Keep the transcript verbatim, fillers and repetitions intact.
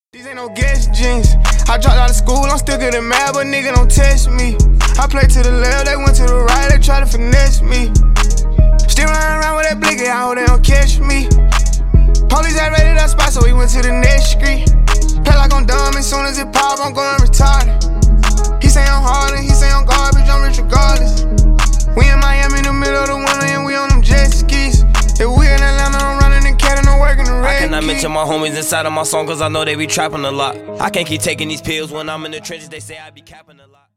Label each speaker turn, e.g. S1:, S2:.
S1: These ain't no guess jeans. I dropped out of school, I'm still getting mad, but nigga don't test me. I play to the left, they went to the right, they try to finesse me. Still running around with that blicky, I hope they don't catch me. Police had raided that spot, so we went to the next street. Play like I'm dumb, as soon as it pop, I'm going retarded. He say I'm hard and he say I'm garbage, I'm rich regardless. We in Miami in the middle of the winter and we on them jet skis. If we in Atlanta, I'm running and catting, I'm working the red.
S2: I cannot mention my homies inside of my song, cause I know they be trapping a lot. I can't keep taking these pills when I'm in the trenches, they say I be capping a lot.